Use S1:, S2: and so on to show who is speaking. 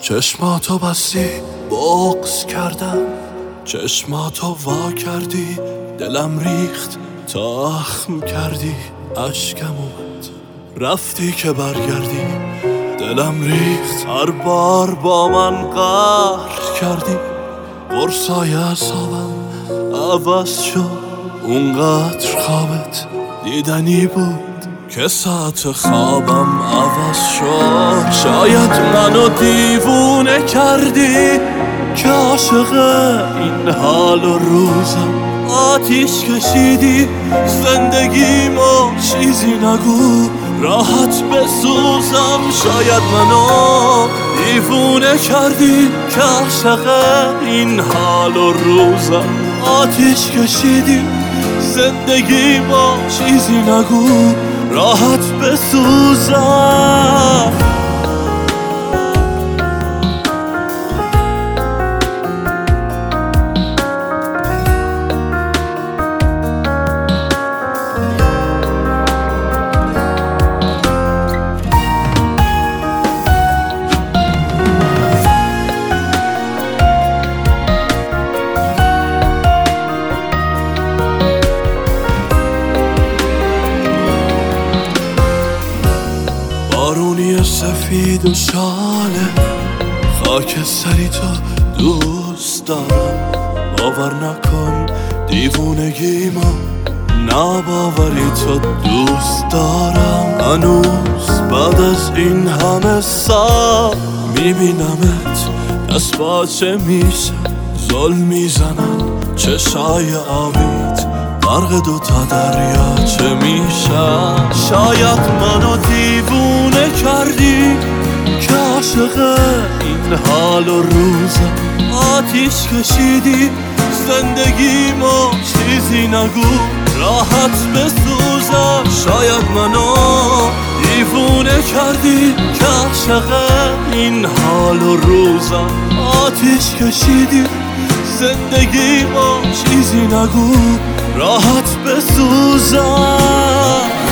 S1: چشماتو بستی بغض کردم، چشماتو وا کردی دلم ریخت تا اخم کردی. اشکم اومد رفتی که برگردی، دلم ریخت هر بار با من قهر کردی. قرصای اعصابم عوض شد، اونقدر خوابت دیدنی بود که ساعت خوابم عوض شد. شاید منو دیوونه کردی که عاشق این حال و روزم. آتیش کشیدی زندگیمو چیزی نگو راحت بسوزم. شاید منو دیوونه کردی که عاشق این حال و روزم. آتیش کشیدی زندگیمو چیزی نگو راحت بسوزم. بارونی سفید و شاله خاکستری تو دوست دارم. باور نکن دیوونگیمو، ناباوری تو دوست دارم. هنوز بعد از این همه سال میبینمت دست باچه میشه، ظلم میزنن چشای آبیت، غرق دوتا دریاچه میشن. شاید منو دیوونه کردی که عاشق این حال و روزم. آتیش کشیدی زندگیمو چیزی نگو راحت بسوزم. شاید منو دیوونه کردی که عاشق این حال و روزم. آتیش کشیدی زندگیمو چیزی نگو راحت بسوزم.